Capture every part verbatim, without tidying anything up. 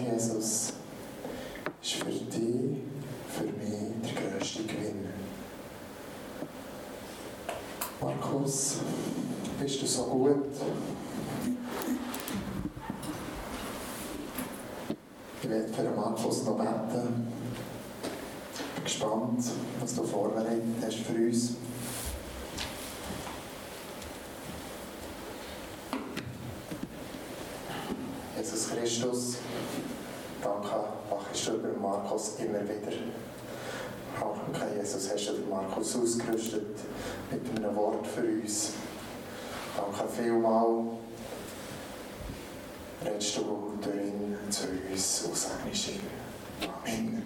Jesus, ist für dich, für mich der grösste Gewinn. Markus, bist du so gut? Ich werde für den Markus noch beten. Ich bin gespannt, was du vorbereitet hast für uns. Jesus Christus, danke, wachst du über Markus immer wieder. Danke, Jesus, hast du den Markus ausgerüstet mit einem Wort für uns. Danke vielmals. Redest du durch ihn zu uns aus segnest ihn. Amen.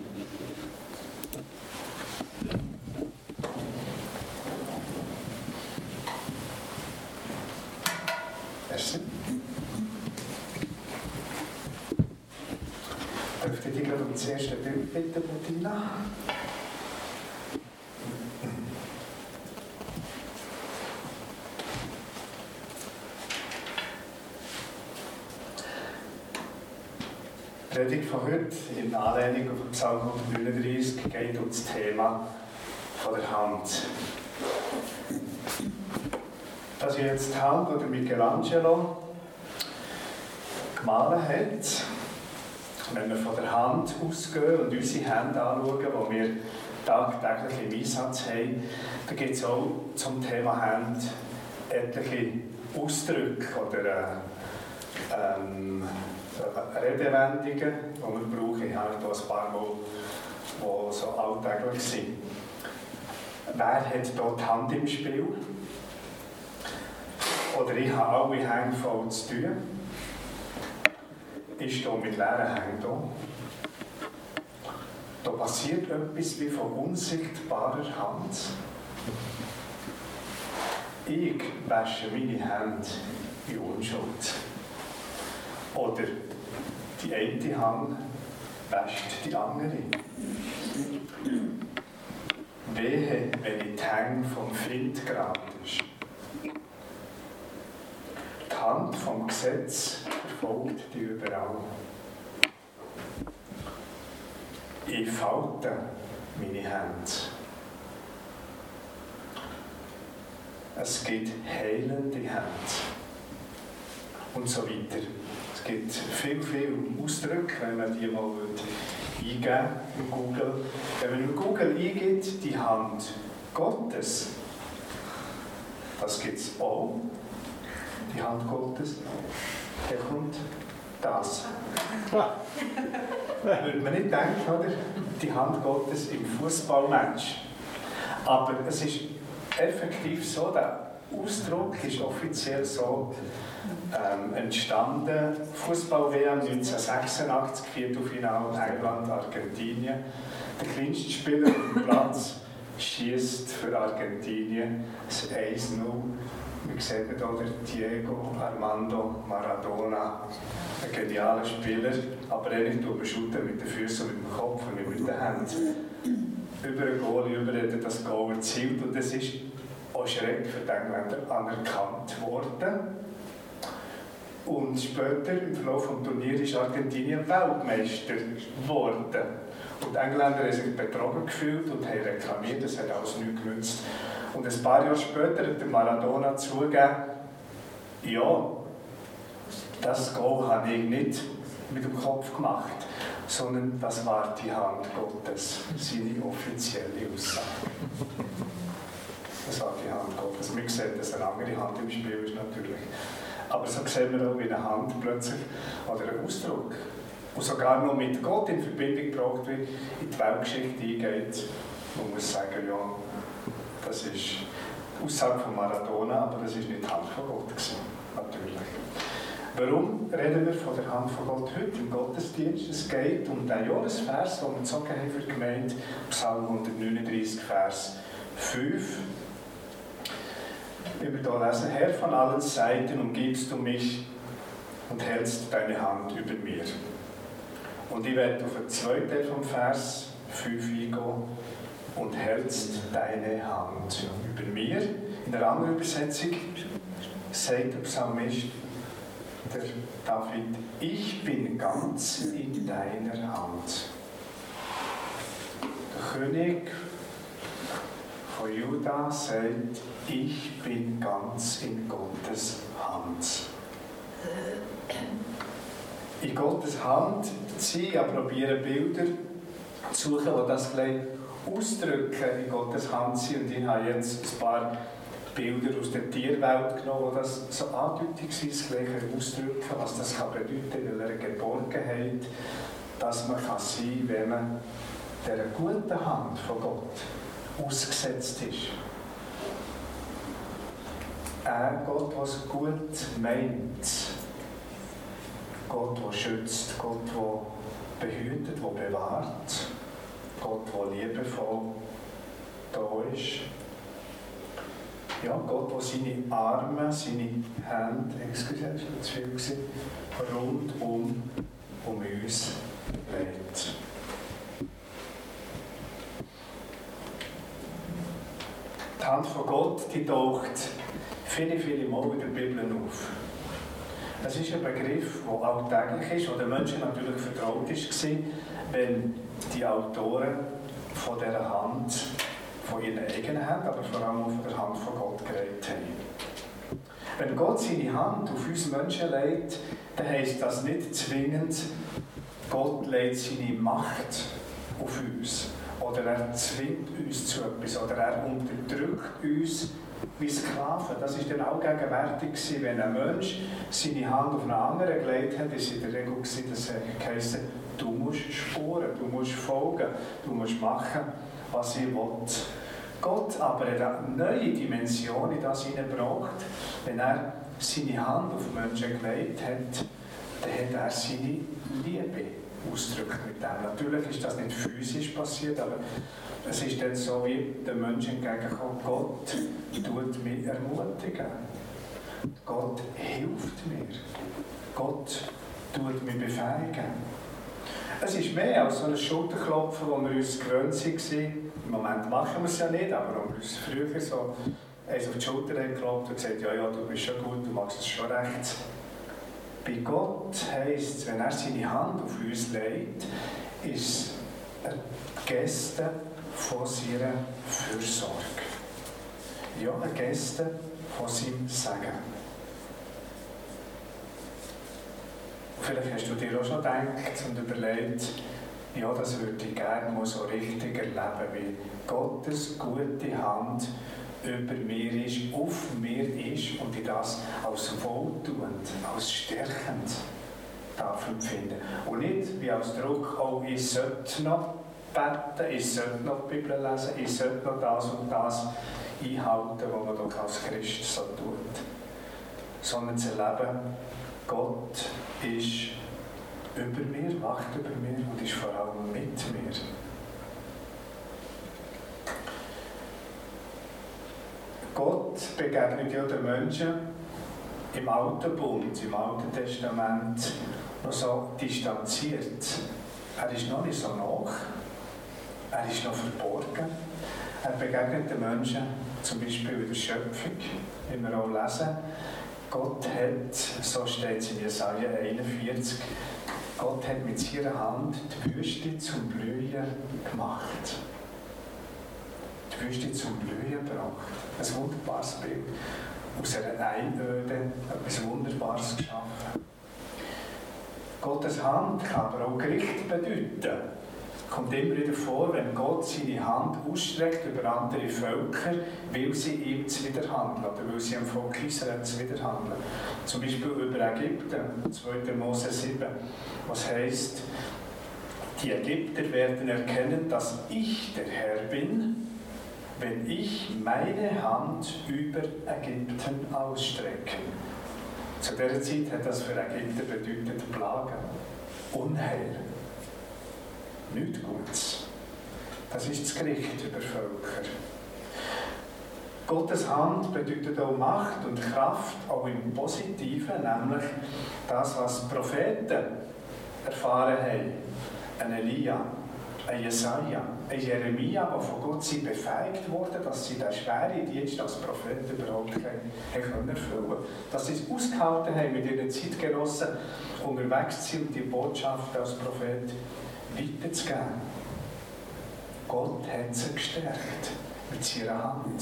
Merci. Dürfte ich dich gerade um das erste Bild bitten, Bettina? Die Predigt von heute in Anlehnung auf Psalm hundertneununddreißig geht um das Thema von der Hand. Das ist jetzt die Hand, die Michelangelo gemalt hat. Wenn wir von der Hand ausgehen und unsere Hände anschauen, die wir tagtäglich im Einsatz haben, dann gibt es auch zum Thema Hand etliche Ausdrücke oder ähm, Redewendungen, die wir brauchen. Ich habe hier ein paar Mal, die so alltäglich sind. Wer hat hier die Hand im Spiel? Oder ich habe alle Hände voll zu tun. Ich stehe mit leeren Händen da. Da passiert etwas wie von unsichtbarer Hand. Ich wasche meine Hände in Unschuld. Oder die eine Hand wäscht die andere. Wehe, wenn ich die Hände vom Find gerade ist. Die Hand vom Gesetz verfolgt die überall. Ich falte meine Hände. Es gibt heilende Hände. Und so weiter. Es gibt viel, viel Ausdrücke, wenn man die mal eingeben in Google. Wenn man in Google eingibt, die Hand Gottes, das gibt es auch. Die Hand Gottes, der kommt das. Würde man nicht denken, oder? Die Hand Gottes im Fußballmatch. Aber es ist effektiv so, der Ausdruck ist offiziell so ähm, entstanden. Fußball-W M neunzehnhundertsechsundachtzig, Viertelfinale England, Argentinien. Der kleinste Spieler auf dem Platz schießt für Argentinien das eins null. Wir sehen hier Diego Armando Maradona, ein genialer Spieler, aber eigentlich tut man shooten mit den Füßen und mit dem Kopf und nicht mit den Händen. Über ein Goal, über das Goal erzielt und das ist auch schrecklich für die Engländer anerkannt worden. Und später, im Verlauf des Turniers, ist Argentinien Weltmeister geworden. Und die Engländer haben sich betrogen gefühlt und haben reklamiert, das hat alles nichts genützt. Und ein paar Jahre später hat der Maradona zugegeben, ja, das Goal habe ich nicht mit dem Kopf gemacht, sondern das war die Hand Gottes, seine offizielle Aussage. Das war die Hand Gottes. Wir sehen, dass eine andere Hand im Spiel ist natürlich. Aber so sehen wir auch, wie eine Hand plötzlich, oder ein Ausdruck, und sogar noch mit Gott in Verbindung gebracht wird, in die Weltgeschichte eingeht. Man muss sagen, ja, das ist die Aussage von Maradona, aber das ist nicht die Hand von Gott gewesen, natürlich. Warum reden wir von der Hand von Gott heute im Gottesdienst? Es geht um den Johannesvers, den wir gezogen haben für die Gemeinde, Psalm hundertneununddreißig, Vers fünf. Wie wir hier lesen, Herr, von allen Seiten umgibst du mich und hältst deine Hand über mir. Und ich werde auf den zweiten Teil vom Vers fünf eingehen und hältst deine Hand über mir. In der anderen Übersetzung sagt der Psalmist, der David, ich bin ganz in deiner Hand. Der König von Juda sagt, ich bin ganz in Gottes Hand. In Gottes Hand sein, ich probiere Bilder zu suchen, die das gleich ausdrücken, in Gottes Hand sein. Und ich habe jetzt ein paar Bilder aus der Tierwelt genommen, die das so andeutungsweise gleich ausdrücken, was das kann bedeuten in einer Geborgenheit, dass man kann sein kann, wenn man der guten Hand von Gott ausgesetzt ist. Ein Gott, der es gut meint. Gott, der schützt. Gott, der behütet, der bewahrt. Gott, der liebevoll da ist. Ja, Gott, der seine Arme, seine Hände, excuse, das war zu viel gewesen, rund um, um uns legt. Die Hand von Gott, die taucht viele, viele Mal in der Bibel auf. Das ist ein Begriff, der alltäglich ist, der den Menschen natürlich vertraut war, wenn die Autoren von dieser Hand, von ihrer eigenen Hand, aber vor allem von der Hand von Gott geredet haben. Wenn Gott seine Hand auf uns Menschen legt, dann heisst das nicht zwingend, Gott legt seine Macht auf uns. Oder er zwingt uns zu etwas. Oder er unterdrückt uns wie Sklaven. Das war dann auch gegenwärtig. Wenn ein Mensch seine Hand auf einen anderen gelegt hat, war es in der Regel, dass er heisst, du musst spuren, du musst folgen, du musst machen, was ich will. Gott aber hat eine neue Dimension in das hineingebracht. Wenn er seine Hand auf Menschen gelegt hat, dann hat er seine Liebe ausgedrückt mit dem. Natürlich ist das nicht physisch passiert, aber es ist dann so, wie der Mensch entgegenkommt. Gott tut mich ermutigen. Gott hilft mir. Gott tut mich befähigen. Es ist mehr als so ein Schulterklopfen, wo wir uns gewöhnt waren. Im Moment machen wir es ja nicht, aber wo wir uns früher so eins auf die Schulter haben geklopft und gesagt, ja, ja, du bist schon gut, du machst es schon recht. Bei Gott heisst es, wenn er seine Hand auf uns legt, ist eine Geste von seiner Fürsorge. Ja, eine Geste von seinem Segen. Vielleicht hast du dir auch schon gedacht und überlegt, ja, das würde ich gerne mal so richtig erleben, wie Gottes gute Hand über mir ist, auf mir ist und ich das als wohltuend, als stärkend darf empfinden. Und nicht wie als Druck, oh, ich sollte noch beten, ich sollte noch die Bibel lesen, ich sollte noch das und das einhalten, was man doch als Christ so tut. Sondern zu erleben, Gott ist über mir, wacht über mir und ist vor allem mit mir. Gott begegnet ja den Menschen im Alten Bund, im Alten Testament noch so distanziert. Er ist noch nicht so nah, er ist noch verborgen. Er begegnet den Menschen zum Beispiel in der Schöpfung, wie wir auch lesen. Gott hat, so steht es in Jesaja einundvierzig, Gott hat mit seiner Hand die Wüste zum Blühen gemacht. Die Wüste zum Blühen gebracht. Ein wunderbares Bild. Aus einer Einöde etwas Wunderbares geschaffen. Gottes Hand kann aber auch Gericht bedeuten. Kommt immer wieder vor, wenn Gott seine Hand ausstreckt über andere Völker, will sie ihm zuwiderhandeln oder will sie am Volk Israel zuwiderhandeln. Zum Beispiel über Ägypten, zweiter Mose sieben, was heisst, die Ägypter werden erkennen, dass ich der Herr bin, wenn ich meine Hand über Ägypten ausstrecke. Zu dieser Zeit hat das für Ägypter bedeutet Plagen, Unheil. Nichts Gutes. Das ist das Gericht über Völker. Gottes Hand bedeutet auch Macht und Kraft, auch im Positiven, nämlich das, was Propheten erfahren haben. Ein Elia, ein Jesaja, ein Jeremia, der von Gott sie befähigt wurde, dass sie den schweren Dienst als Prophet überhaupt erfüllen können. Dass sie es ausgehalten haben, mit ihren Zeitgenossen unterwegs zu sein und die Botschaft als Prophet weiterzugeben. Gott hat sie gestärkt mit seiner Hand.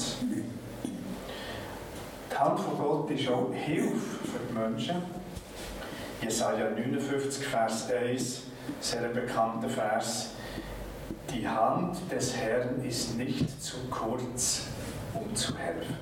Die Hand von Gott ist auch Hilfe für die Menschen. Jesaja neunundfünfzig, Vers eins, sehr bekannter Vers. Die Hand des Herrn ist nicht zu kurz, um zu helfen.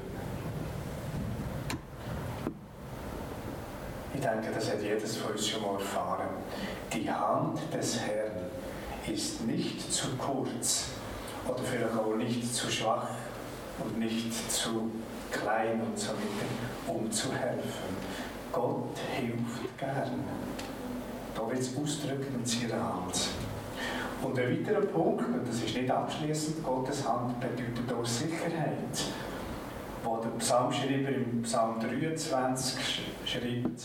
Ich denke, das hat jedes von uns schon mal erfahren. Die Hand des Herrn ist nicht zu kurz oder vielleicht auch nicht zu schwach und nicht zu klein und so weiter, um zu helfen. Gott hilft gern. Da wird es ausdrücken mit seiner Hand. Und ein weiterer Punkt, und das ist nicht abschließend, Gottes Hand bedeutet auch Sicherheit. Wo der Psalmschreiber im Psalm dreiundzwanzig schreibt: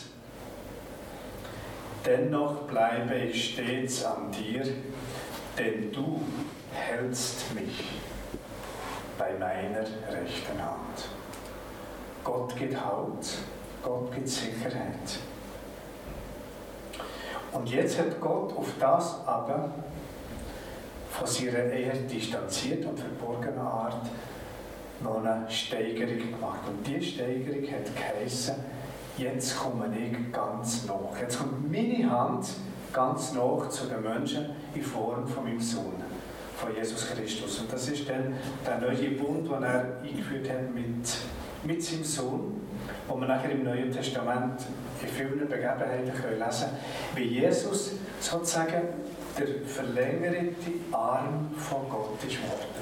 Dennoch bleibe ich stets an dir, denn du hältst mich bei meiner rechten Hand. Gott gibt Halt, Gott gibt Sicherheit. Und jetzt hat Gott auf das aber von seiner eher distanzierten und verborgenen Art noch eine Steigerung gemacht. Und diese Steigerung hat geheissen, jetzt komme ich ganz nach. Jetzt kommt meine Hand ganz nach zu den Menschen in Form von meinem Sohn, von Jesus Christus. Und das ist dann der neue Bund, den er eingeführt hat mit, mit seinem Sohn, wo wir nachher im Neuen Testament in vielen Begebenheiten können lesen können, wie Jesus sozusagen der verlängerte Arm von Gott ist worden.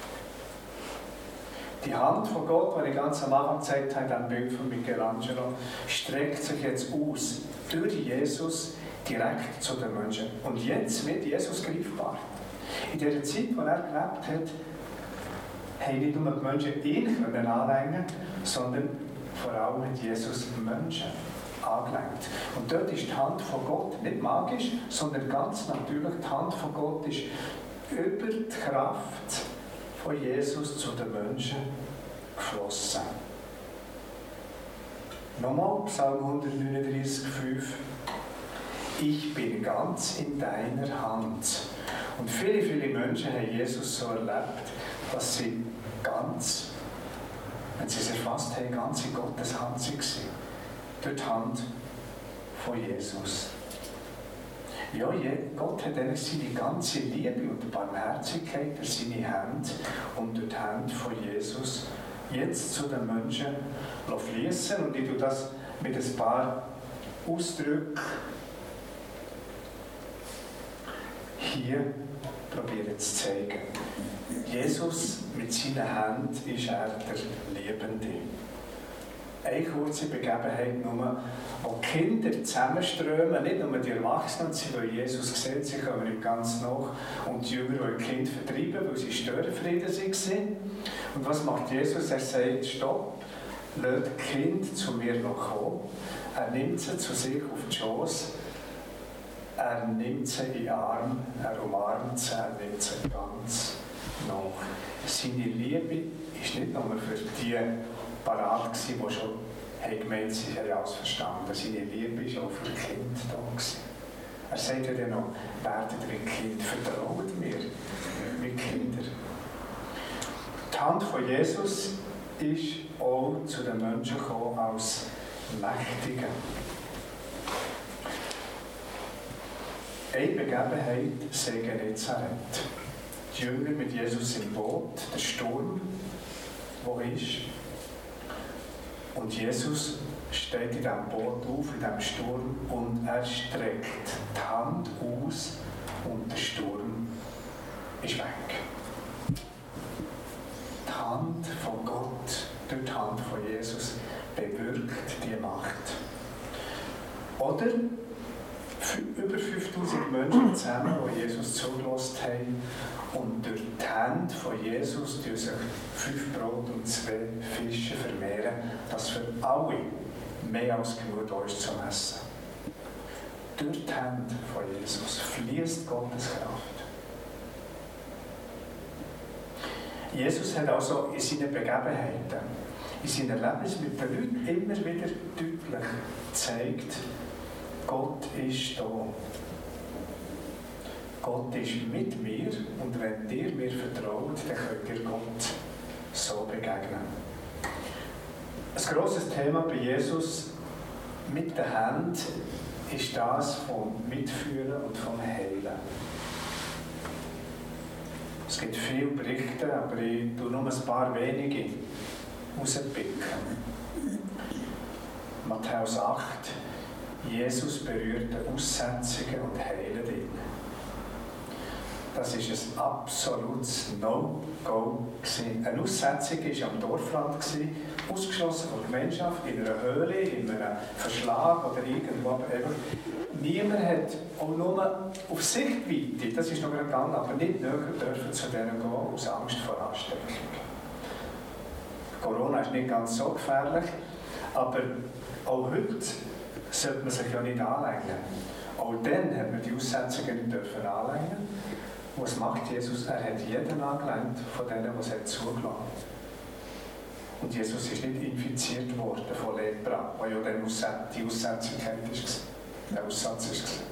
Die Hand von Gott, die ich ganz am Anfang gezeigt habe, in diesem Bild von Michelangelo, streckt sich jetzt aus, durch Jesus direkt zu den Menschen. Und jetzt wird Jesus greifbar. In der Zeit, in der er gelebt hat, haben nicht nur die Menschen ihn anlängen, sondern vor allem hat Jesus Menschen angelenkt. Und dort ist die Hand von Gott nicht magisch, sondern ganz natürlich, die Hand von Gott ist über die Kraft von Jesus zu den Menschen geflossen. Nochmal Psalm hundertneununddreißig, fünf. Ich bin ganz in deiner Hand. Und viele, viele Menschen haben Jesus so erlebt, dass sie ganz, wenn sie es erfasst haben, ganz in Gottes Hand waren. Durch die Hand von Jesus. Ja, Gott hat eigentlich seine ganze Liebe und Barmherzigkeit durch seine Hände und durch die Hände von Jesus jetzt zu den Menschen fließen. Und ich tue das mit ein paar Ausdrücken hier probieren zu zeigen. Jesus mit seinen Händen ist er der Liebende. Eine kurze Begebenheit nur, wo die Kinder zusammenströmen, nicht nur die Erwachsenen, sie wollen Jesus sehen, sie kommen ihm ganz nach, und die Jünger wollen die Kinder vertreiben, weil sie Störenfrieden waren. Und was macht Jesus? Er sagt, stopp, lasst die Kinder zu mir noch kommen. Er nimmt sie zu sich auf den Schoß, er nimmt sie in den Arm, er umarmt sie, er nimmt sie ganz nach. Seine Liebe ist nicht nur für die parat gsi, die schon haben gemeint, sie haben alles verstanden. Seine Liebe war auch für die Kinder da gewesen. Er sagt ja dann noch, werdet wie Kind, vertraut mir wie Kinder. Die Hand von Jesus ist auch zu den Menschen gekommen als Mächtiger. Eine Begebenheit sei Genezareth. Die Jünger mit Jesus im Boot, der Sturm, wo ist. Und Jesus steht in diesem Boot auf, in diesem Sturm, und er streckt die Hand aus und der Sturm ist weg. Die Hand von Gott durch die Hand von Jesus bewirkt die Macht. Oder über fünftausend Menschen zusammen, die Jesus zugelassen haben, und durch die Hände von Jesus die sich fünf Brot und zwei Fische vermehren, das für alle mehr als genug da ist zum Essen. Durch die Hände von Jesus fließt Gottes Kraft. Jesus hat also in seinen Begebenheiten, in seinem Erlebnis mit den Leuten immer wieder deutlich gezeigt, Gott ist da. Gott ist mit mir und wenn ihr mir vertraut, dann könnt ihr Gott so begegnen. Ein grosses Thema bei Jesus mit den Händen ist das vom Mitführen und vom Heilen. Es gibt viele Berichte, aber ich tue nur ein paar wenige rauspicken. Matthäus acht. Jesus berührt den Aussätzigen und heilt ihn. Das war ein absolutes No-Go. Ein Aussätziger war am Dorfrand, ausgeschlossen von der Gemeinschaft, in einer Höhle, in einem Verschlag oder irgendwo. Aber niemand hat auch nur auf Sichtweite, das ist noch gegangen, aber nicht näher dürfen zu denen gehen, aus Angst vor Ansteckung. Corona ist nicht ganz so gefährlich, aber auch heute sollte man sich ja nicht anlegen. Auch dann hat man die Aussätzigen nicht dürfen anlegen. Was macht Jesus? Er hat jeden angelegt von denen, die es zugelassen hat. Und Jesus ist nicht infiziert worden von Lepra, wo ja dann die Aussätzigkeit war. Der Aussatz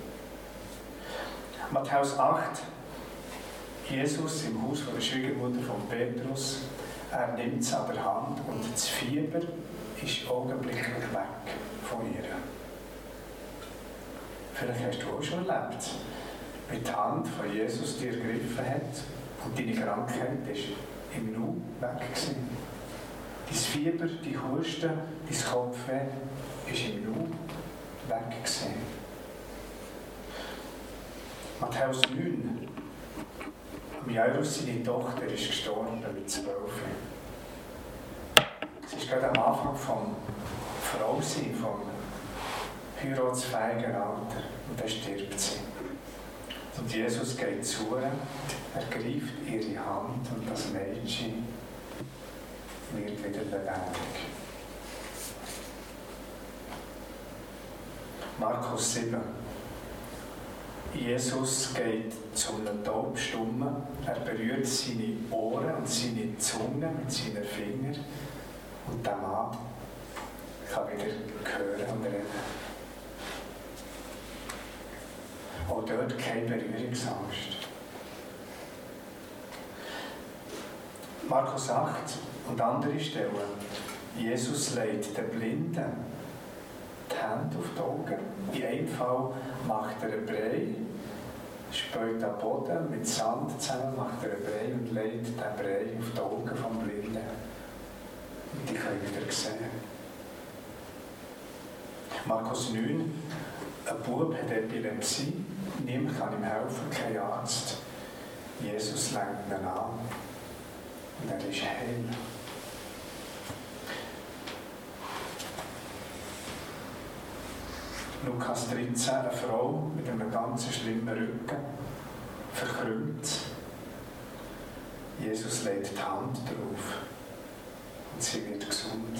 war. Matthäus acht. Jesus im Haus von der Schwiegermutter von Petrus. Er nimmt es an der Hand und das Fieber ist augenblicklich weg von ihr. Vielleicht hast du auch schon erlebt, wie die Hand von Jesus dir ergriffen hat und deine Krankheit ist im Nu weg gewesen. Dein Fieber, die Husten, dein Kopfweh ist im Nu weg gewesen. Matthäus neun. Jairus, seine Tochter, ist gestorben mit zwölf. Sie ist gerade am Anfang vom Frausein, vom heiratsfähigen Alter. Und dann stirbt sie. Und Jesus geht zu ihr, ergreift ihre Hand und das Mädchen wird wieder lebendig. Markus sieben. Jesus geht zu einem Taubstummen, er berührt seine Ohren und seine Zunge mit seinen Fingern und der Mann kann wieder hören und reden. Auch dort keine Berührungsangst. Markus acht und andere Stellen. Jesus legt den Blinden die Hände auf die Augen. In einem Fall macht er einen Brei, späut den Boden mit Sand zusammen, macht er einen Brei und legt den Brei auf die Augen vom Blinden. Und die können wieder sehen. Markus neun. Ein Bub hat Epilepsie, niemand kann ihm helfen, kein Arzt. Jesus lenkt ihn an und er ist heil. Lukas dreizehn, eine Frau mit einem ganz schlimmen Rücken, verkrümmt. Jesus legt die Hand drauf und sie wird gesund.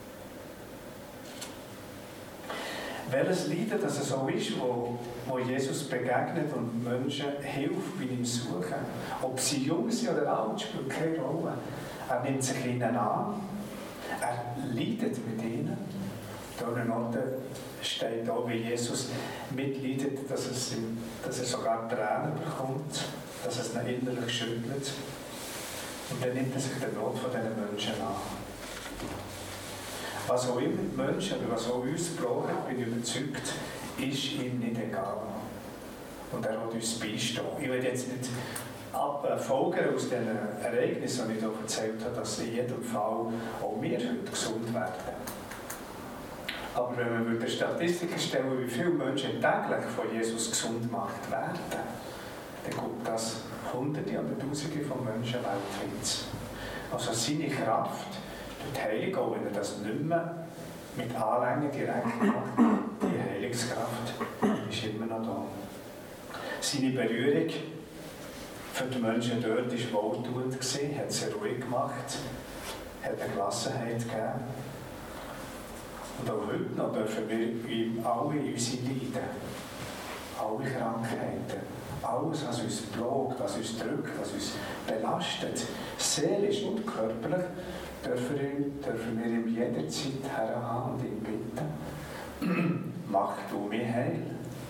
Welches Leiden das so ist, wo, wo Jesus begegnet und Menschen hilft bei ihm suchen. Ob sie jung sind oder alt, spielt keine Rolle. Er nimmt sich ihnen an, er leidet mit ihnen. Dort steht auch, wie Jesus mitleidet, dass, es ihm, dass er sogar Tränen bekommt, dass es ihn innerlich schüttelt. Und dann nimmt er sich der Not von diesen Menschen an. Was auch immer die Menschen, oder was auch uns brauchen, bin ich überzeugt, ist ihm nicht egal. Und er wird uns beistehen. Ich will jetzt nicht folgern aus diesen Ereignissen, die ich hier erzählt habe, dass in jedem Fall auch wir heute gesund werden. Aber wenn man Statistiken stellen, wie viele Menschen täglich von Jesus gesund gemacht werden, dann gibt das Hunderte oder Tausende von Menschen weltweit. Also seine Kraft, die Heilung, auch wenn er das nicht mehr mit Anlängen direkt macht, die Heilungskraft ist immer noch da. Seine Berührung für die Menschen dort war wohltuend, hat sie ruhig gemacht, hat eine Gelassenheit gegeben. Und auch heute noch dürfen wir ihm alle in unsere Leiden alle Krankheiten, alles, was uns plagt, was uns drückt, was uns belastet, seelisch und körperlich, dürfen wir, dürfen wir ihm jederzeit herhaben und ihn bitten, mach du mich heil.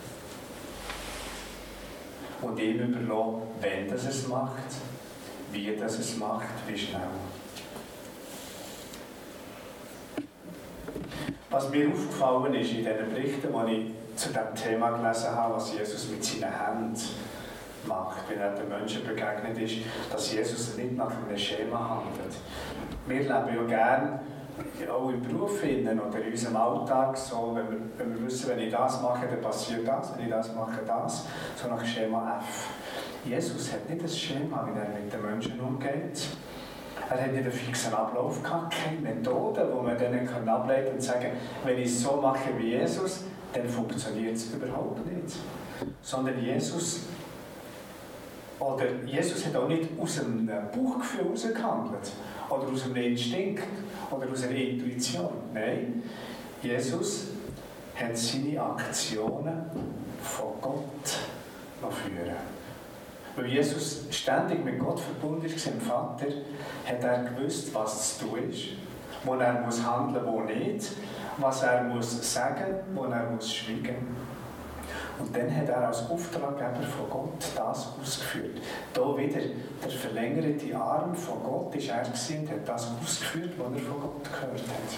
Und ihm überlassen, wenn das es macht, wie das es macht, wie schnell. Was mir aufgefallen ist in den Berichten, die ich zu diesem Thema gelesen habe, was Jesus mit seinen Händen macht, wenn er den Menschen begegnet ist, dass Jesus nicht nach einem Schema handelt. Wir leben ja gerne, auch im Beruf oder in unserem Alltag, so, wenn, wir, wenn wir wissen, wenn ich das mache, dann passiert das, wenn ich das mache, das, so nach Schema F. Jesus hat nicht das Schema, wie er mit den Menschen umgeht. Er hat nicht einen fixen Ablauf gehabt, keine Methode, wo man dann ableiten kann und sagen, wenn ich es so mache wie Jesus, dann funktioniert es überhaupt nicht. Sondern Jesus, oder Jesus hat auch nicht aus einem Bauchgefühl herausgehandelt, oder aus einem Instinkt, oder aus einer Intuition. Nein, Jesus hat seine Aktionen von Gott führen. Weil Jesus ständig mit Gott verbunden ist, im Vater, hat er gewusst, was zu tun ist, wo er muss handeln, wo nicht, was er muss sagen, wo er muss schweigen. Und dann hat er als Auftraggeber von Gott das ausgeführt. Da wieder der verlängerte Arm von Gott ist er gewesen und hat das ausgeführt, was er von Gott gehört hat.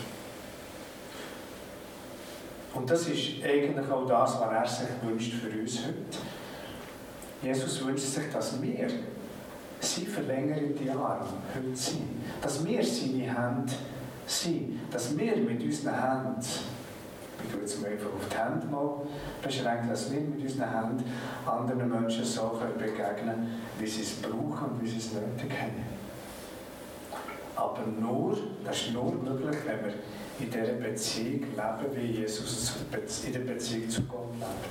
Und das ist eigentlich auch das, was er sich wünscht für uns heute. Jesus wünscht sich, dass wir sein verlängerte Arm heute sind. Dass wir seine Hände sind. Dass wir mit unseren Händen, ich tue jetzt mal einfach auf die Hände mal beschränken, dass wir mit unseren Händen anderen Menschen so begegnen können, wie sie es brauchen und wie sie es nötig haben. Aber nur, das ist nur möglich, wenn wir in dieser Beziehung leben, wie Jesus in der Beziehung zu Gott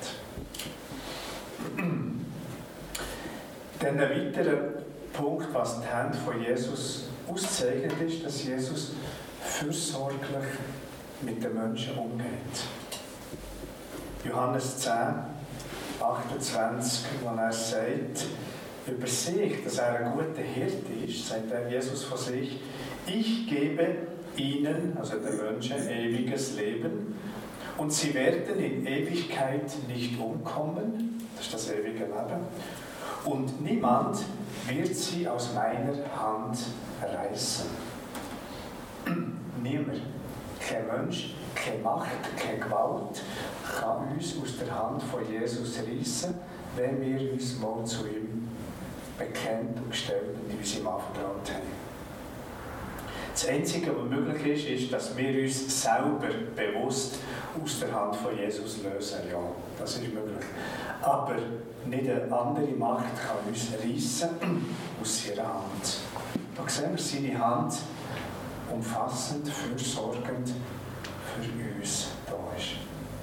lebt. Dann ein weiterer Punkt, was die Hände von Jesus auszeichnet, ist, dass Jesus fürsorglich mit den Menschen umgeht. Johannes zehn, achtundzwanzig, wo er sagt, über sich, dass er ein guter Hirte ist, sagt er Jesus von sich, ich gebe ihnen, also den Menschen, ewiges Leben und sie werden in Ewigkeit nicht umkommen, das ist das ewige Leben, und niemand wird sie aus meiner Hand reißen. Niemand, kein Mensch, keine Macht, keine Gewalt kann uns aus der Hand von Jesus reißen, wenn wir uns mal zu ihm bekennt und gestellt und uns ihm anvertraut haben. Das Einzige, was möglich ist, ist, dass wir uns selber bewusst aus der Hand von Jesus lösen. Ja, das ist möglich. Aber nicht eine andere Macht kann uns reissen aus ihrer Hand. Da sehen wir seine Hand umfassend, fürsorgend für uns da ist.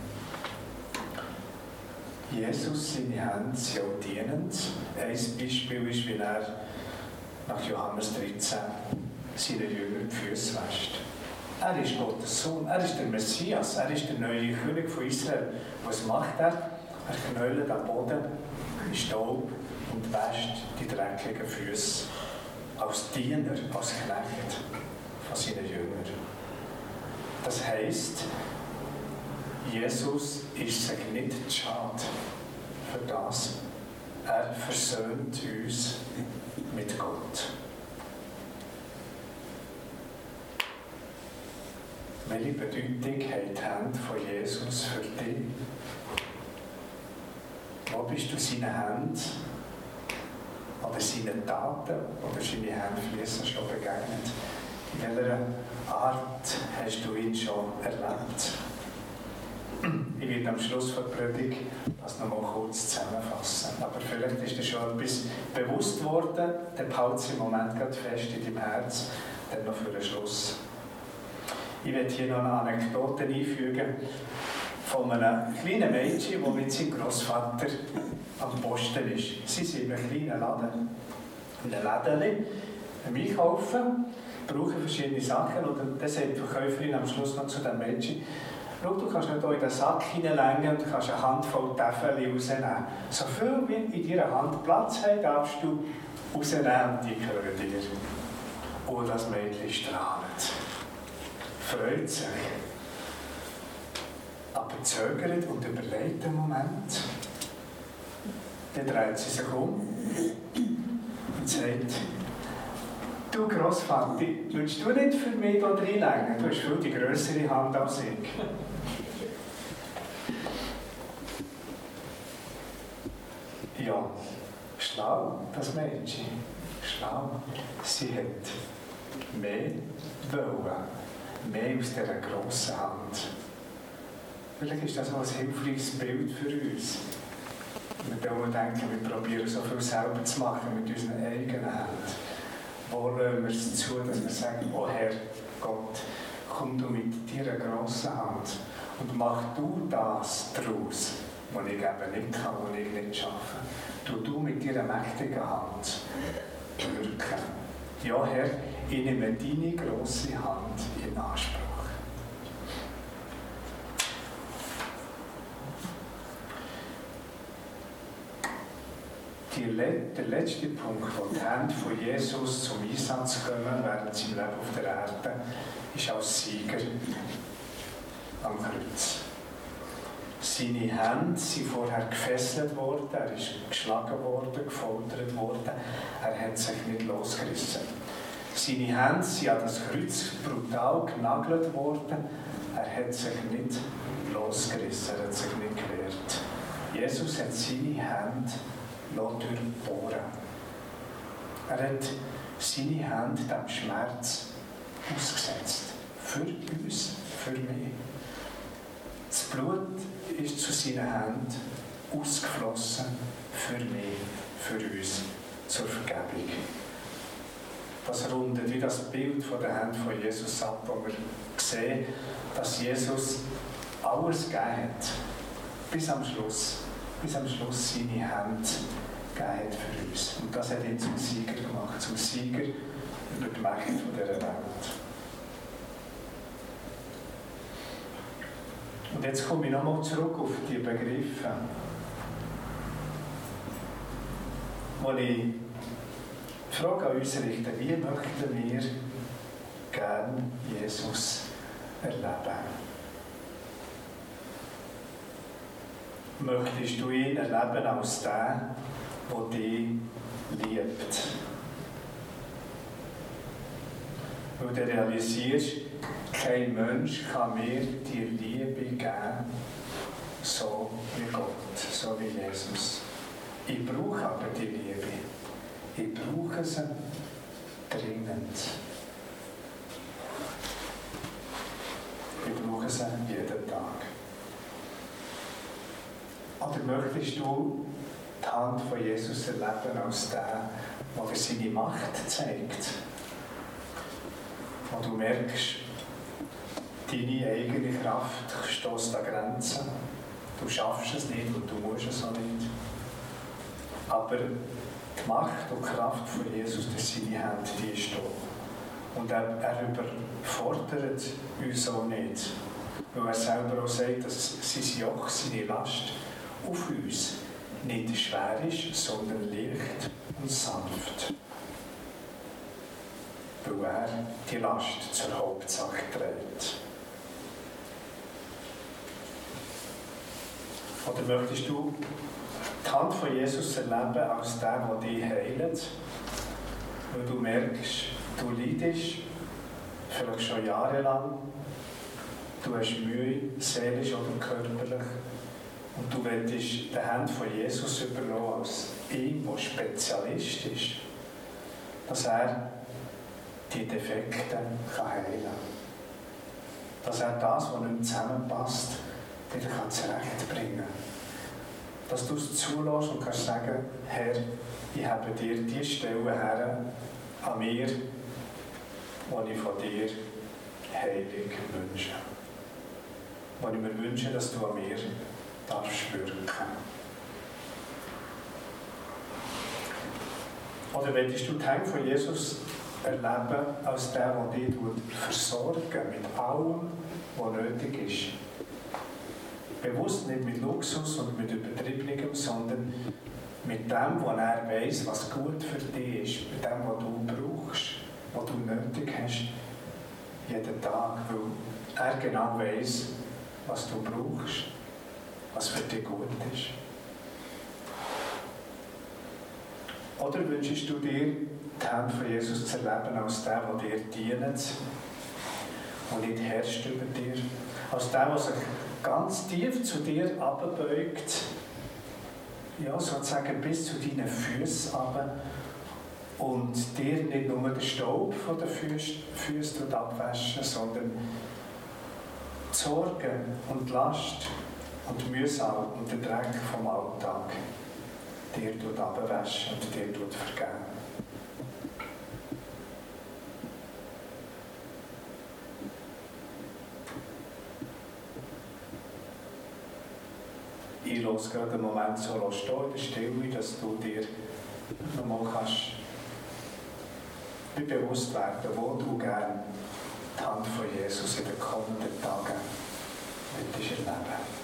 Jesus, seine Hände sind auch dienend. Ein Beispiel ist, wie er nach Johannes dreizehn seine Jünger die Füße wäscht. Er ist Gottes Sohn, er ist der Messias, er ist der neue König von Israel. Was macht er? Er knäulet am Boden in Staub und wäscht die dreckigen Füße als Diener, als Knecht von seinen Jüngern. Das heisst, Jesus ist sich nicht schade für das. Er versöhnt uns mit Gott. Welche Bedeutung hat die Hände von Jesus für dich? Wo bist du seinen Händen oder seinen Taten oder seine Hände fließen schon begegnet? In welcher Art hast du ihn schon erlebt? Ich werde am Schluss der Predigt das noch mal kurz zusammenfassen. Aber vielleicht ist dir schon etwas bewusst worden, dann hält es im Moment gerade fest in deinem Herz, dann noch für den Schluss. Ich werde hier noch eine Anekdote einfügen von einem kleinen Mädchen, das mit seinem Großvater am Posten ist. Sie sind in einem kleinen Laden, in einem Lädchen, am Einkaufen, brauchen verschiedene Sachen und dann sagt die Verkäuferin am Schluss noch zu dem Mädchen, Schau, du kannst nicht hier in den Sack hineinlegen und kannst eine Handvoll Täfeli rausnehmen. So viel wie in deiner Hand Platz hat, darfst du rausnehmen und die gehören dir. Oh, das Mädchen strahlt. Freut sich. Aber zögert und überlegt einen Moment. Dann dreht sie sich um und sagt, du Grossvati, willst du nicht für mich hier reinlegen? Du hast viel die grössere Hand als ich. Ja, schlau, das Mädchen. Schlau. Sie hat mehr wollen. Mehr aus dieser grossen Hand. Vielleicht ist das auch ein hilfreiches Bild für uns. Wir denken, wir probieren so viel selber zu machen mit unseren eigenen Händen. Wo lassen wir es zu, dass wir sagen, oh Herr Gott, komm du mit deiner grossen Hand und mach du das daraus, was ich eben nicht kann, was ich nicht schaffe. Tu du mit deiner mächtigen Hand wirken. Ja Herr, ich nehme deine grosse Hand in Anspruch. Der letzte Punkt, wo die Hände von Jesus zum Einsatz kommen während seinem Leben auf der Erde, ist als Sieger am Kreuz. Seine Hände sind vorher gefesselt worden, er ist geschlagen worden, gefoltert worden, er hat sich nicht losgerissen. Seine Hände sind an das Kreuz brutal genagelt worden, er hat sich nicht losgerissen, er hat sich nicht gewehrt. Jesus hat seine Hände durchbohren. Er hat seine Hände dem Schmerz ausgesetzt. Für uns, für mich. Das Blut ist zu seinen Händen ausgeflossen. Für mich, für uns, zur Vergebung. Das rundet wie das Bild von den Händen von Jesus ab, wo wir sehen, dass Jesus alles gegeben hat. Bis am Schluss. Bis am Schluss seine Hände gegeben für uns. Und das hat ihn zum Sieger gemacht, zum Sieger über die Macht dieser Welt. Und jetzt komme ich nochmal zurück auf die Begriffe, wo ich die Frage an uns richte, wie möchten wir gerne Jesus erleben? Möchtest du ihn erleben als der, der dich liebt? Weil du realisierst, kein Mensch kann mir die Liebe geben, so wie Gott, so wie Jesus. Ich brauche aber die Liebe. Ich brauche sie dringend. Ich brauche sie jeden Tag. Oder möchtest du die Hand von Jesus erleben als der, der seine Macht zeigt? Wo du merkst, deine eigene Kraft stößt an Grenzen. Du schaffst es nicht und du musst es auch nicht. Aber die Macht und Kraft von Jesus, das sind seine Hände, die ist da. Und er, er überfordert uns auch nicht. Weil er selber auch sagt, dass sein Joch, seine Last auf uns nicht schwer ist, sondern leicht und sanft. Weil er die Last zur Hauptsache trägt. Oder möchtest du die Hand von Jesus erleben als der, der dich heilt? Weil du merkst, du leidest, vielleicht schon jahrelang, du hast Mühe, seelisch oder körperlich, und du willst die Hand von Jesus überlassen als ihn, der Spezialist ist, dass er die Defekte kann heilen kann. Dass er das, was nicht zusammenpasst, wieder zurechtbringen kann. Dass du es zulässt und kannst sagen, Herr, ich habe dir die Stelle her an mir, wo ich von dir heilig wünsche. Wo ich mir wünsche, dass du an mir darfst wirken. Oder willst du die Hände von Jesus erleben als der, der dich versorgen mit allem, was nötig ist? Bewusst nicht mit Luxus und mit Übertriebenem, sondern mit dem, was er weiss, was gut für dich ist, mit dem, was du brauchst, was du nötig hast, jeden Tag, weil er genau weiss, was du brauchst, was für dich gut ist. Oder wünschst du dir, die Hände von Jesus zu erleben als der, der dir dient und nicht herrscht über dir, als der, der sich ganz tief zu dir herbeugt, ja, sozusagen bis zu deinen Füßen runter und dir nicht nur den Staub von den Füßen abwaschen, sondern die Sorgen und die Last und die Mühsal und den Dreck vom Alltag dir abwaschen und dir vergeben. Ich lasse gerade einen Moment so stehen in der Stille, dass du dir nochmal kannst wie bewusst werden, wo du gerne die Hand von Jesus in den kommenden Tagen möchtest erleben.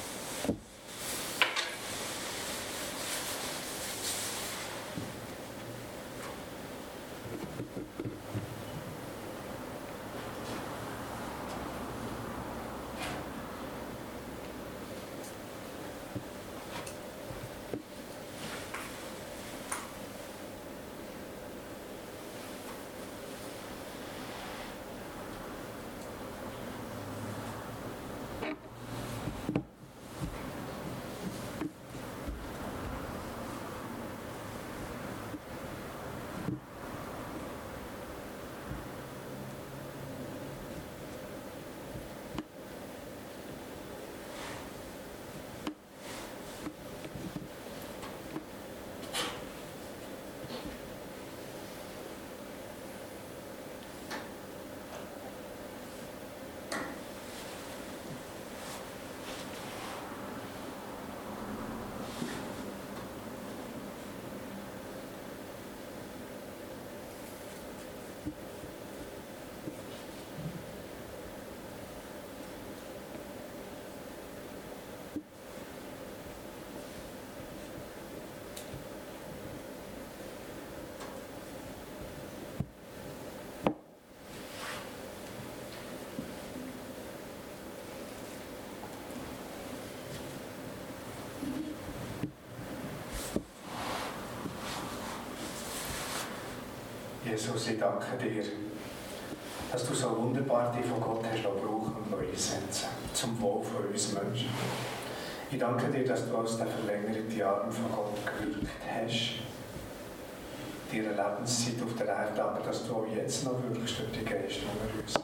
Jesus, ich danke dir, dass du so wunderbar dich von Gott hast brauchen und einsetzen, zum Wohl von uns Menschen. Ich danke dir, dass du als der verlängerte Arm von Gott gewirkt hast, deine Lebenszeit auf der Erde, aber dass du auch jetzt noch wirkst durch den Geist unter uns.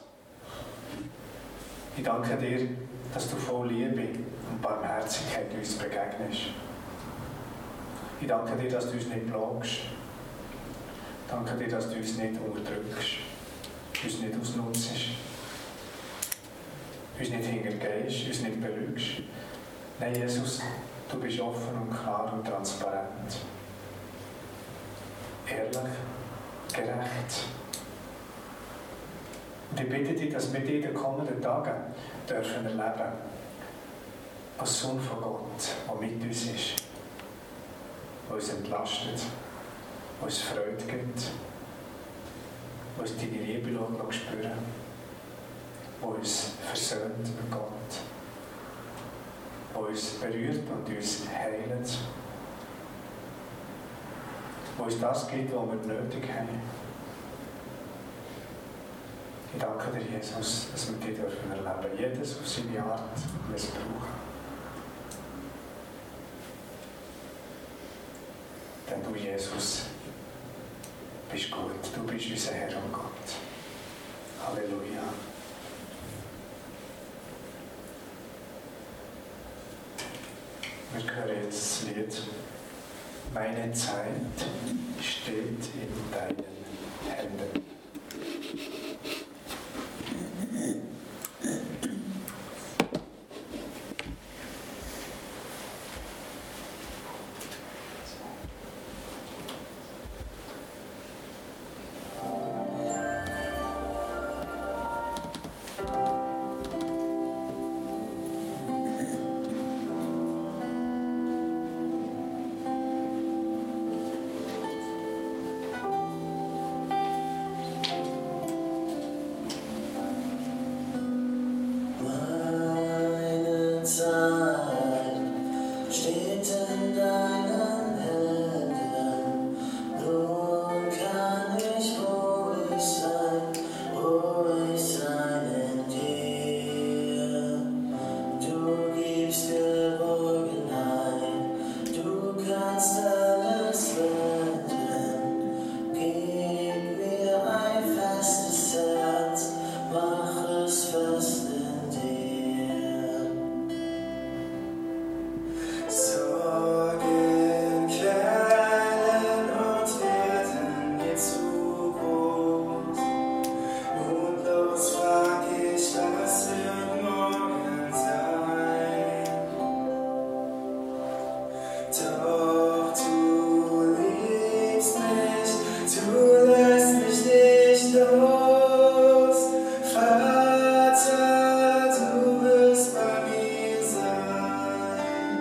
Ich danke dir, dass du voll Liebe und Barmherzigkeit uns begegnest. Ich danke dir, dass du uns nicht plagst. Danke dir, dass du uns nicht unterdrückst, uns nicht ausnutzt, uns nicht hintergehst, uns nicht belügst. Nein, Jesus, du bist offen und klar und transparent. Ehrlich, gerecht. Und ich bitte dich, dass wir in den kommenden Tagen dürfen erleben, als Sohn von Gott, der mit uns ist, der uns entlastet, der uns Freude gibt, der uns deine Liebe spüren lässt, der uns versöhnt mit Gott, der uns berührt und uns heilt, der uns das gibt, was wir nötig haben. Ich danke dir, Jesus, dass wir dich erleben dürfen, jedes auf seine Art, wie wir es brauchen. Denn du, Jesus, bist gut. Du bist unser Herr und Gott. Halleluja. Wir hören jetzt das Lied Meine Zeit steht in deinen Händen. steht in deinen Händen. Nun kann ich ruhig sein, ruhig sein in dir. Du gibst Geborgenheit, du kannst alles wenden. Gib mir ein festes Herz, mach es fest in dir. Sorgen quälen und werden mir zu groß. Mutlos frag ich, was wird morgen sein? Doch du liebst mich, du lässt mich nicht los. Vater, du wirst bei mir sein.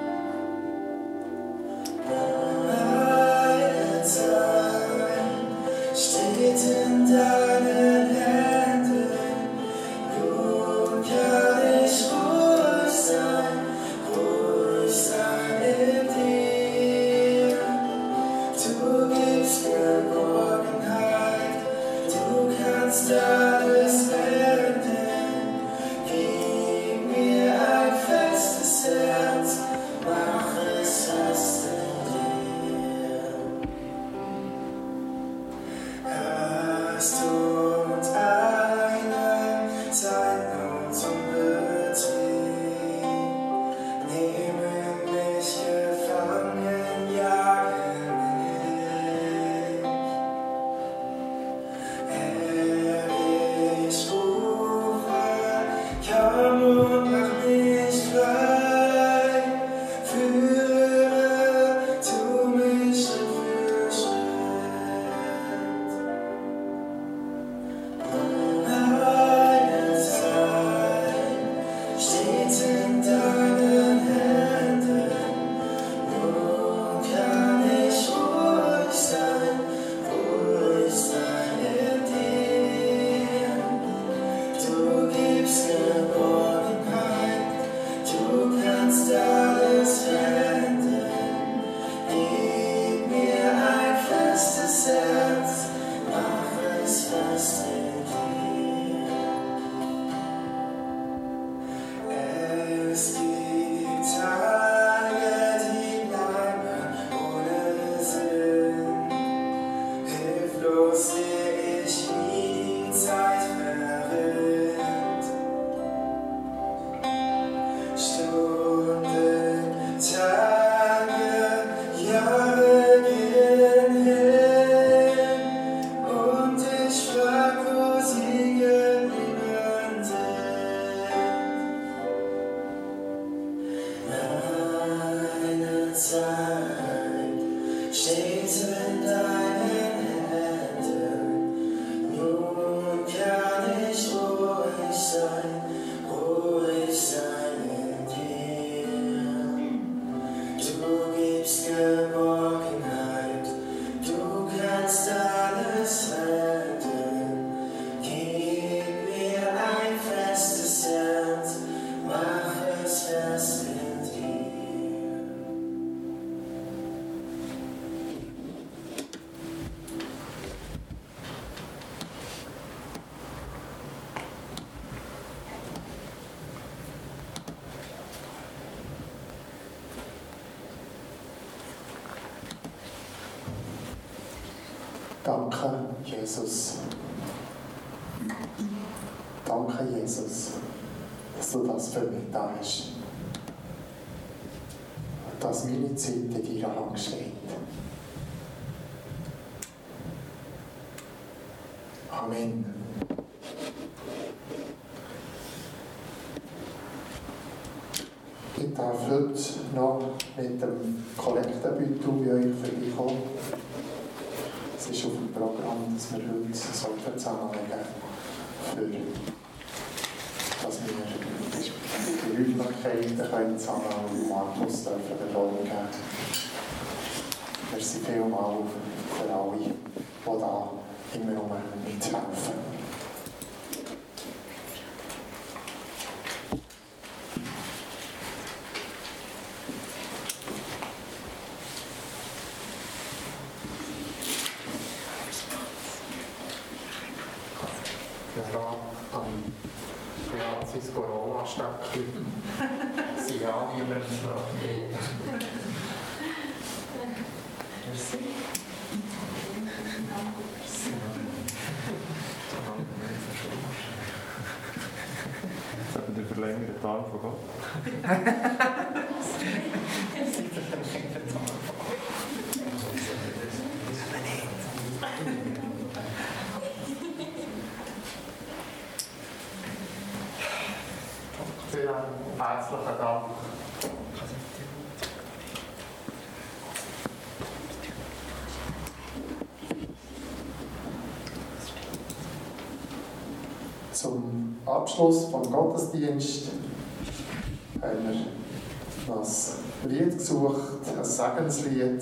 Meine Zeit steht in deinen Händen. Nun kann ich ruhig sein, ruhig sein in dir. Du gibst Geborgenheit, du kannst alles wenden. Gib mir ein festes Herz, mach es fest in dir. Hörst und einen Zeitpunkt zum Betrieb. Nehmen mich gefangen, jagen mich. Herr, ich rufe, komm und mach mich frei. Führe du mich Schritt für Schritt. Meine Zeit steht in deinen Händen. Nun kann ich ruhig sein, ruhig sein in dir. Du gibst Geborgenheit, du kannst alles wenden. Gib mir ein festes Herz, mach es fest in dir. Es gibt Tage, die bleiben ohne Sinn. Hilflos sehe ich, wie die Zeit verrinnt. Stunden, Tage, Jahre gehen hin. Und ich frag, wo sie geblieben sind. Meine Zeit steht in deinen Händen. Nun kann ich ruhig sein, ruhig sein in dir. Du gibst Geborgenheit, du kannst alles wenden. Gib mir ein festes Herz, mach es fest in dir. Danke, Jesus. Danke, Jesus, dass du das für mich da hast. Dass meine Zeit in deiner Hand steht. Amen. Ich darf heute noch mit dem Kollektenbeutel bei euch vorbeikommen. Es ist auf dem Programm, dass wir heute sollten zusammenlegen für dass wir die Räumlichkeiten können zusammen und Markus dürfen belohnen. Merci vielmals für alle, die da immer noch mithelfen. sein Corona-Stöckchen. Sie ja niemand fragen. Merci. Jetzt haben wir den verlängerten Arm von Gott. Vielen herzlichen Dank. Zum Abschluss des Gottesdienstes haben wir noch ein Lied gesucht, ein Segenslied,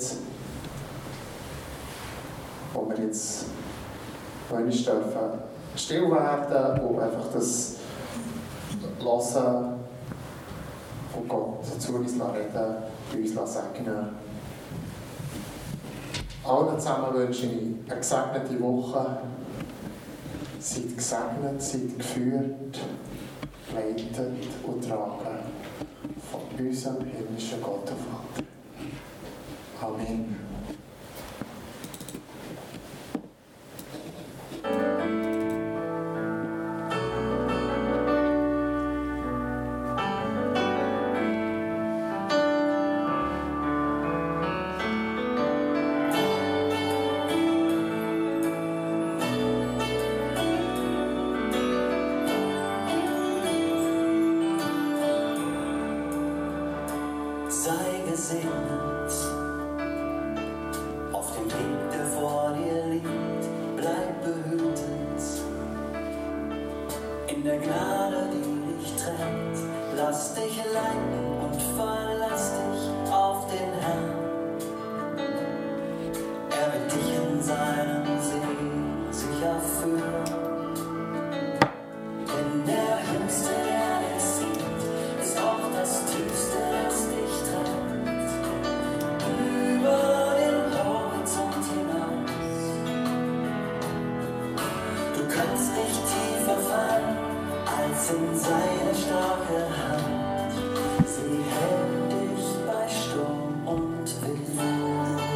wo wir jetzt noch einmal dürfen still werden und einfach das hören und Gott zu uns reden, uns segnen. Allen zusammen wünsche ich eine gesegnete Woche. Seid gesegnet, seid geführt, geleitet und tragen von unserem himmlischen Gott und Vater. Amen. Sei gesegnet auf dem Weg, der vor dir liegt. Bleib behütet in der Gnade, die dich trägt. Lass dich leiten und verlass dich auf den Herrn. Er wird dich in seinem Segen sicher führen. Denn der Höchste, der dich sieht, ist auch das Tiefste, das dich trägt. Über den Horizont hinaus. Du kannst nicht tiefer fallen als in seine starke Hand. Sie hält dich bei Sturm und Wind.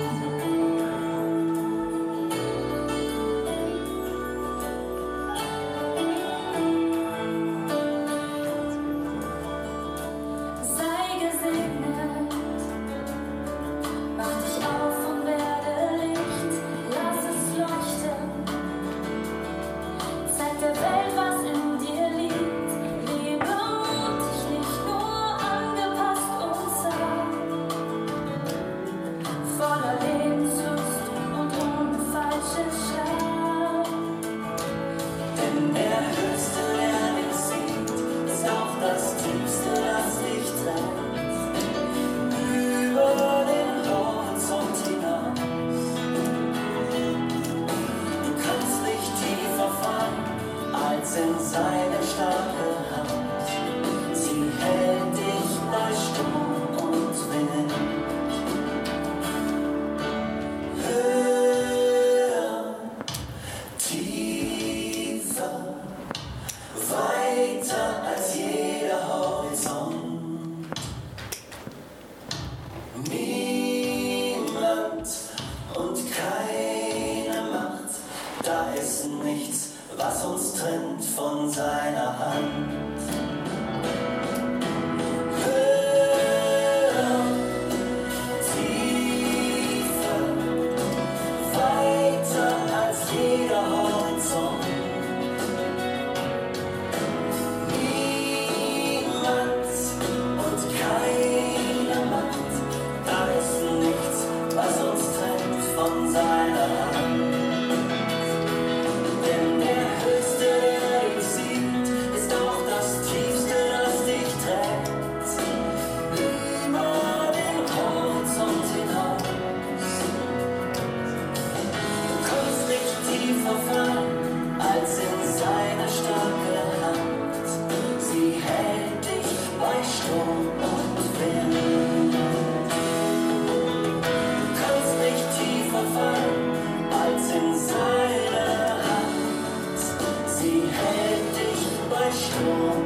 Was uns trennt von seiner Hand. Höher, tiefer, weiter als jeder Horizont. Niemand und keine Macht, da ist nichts, was uns trennt von seiner Hand. Als in seine starke Hand, sie hält dich bei Sturm und Wind. Du kannst nicht tiefer fallen als in seine Hand, sie hält dich bei Sturm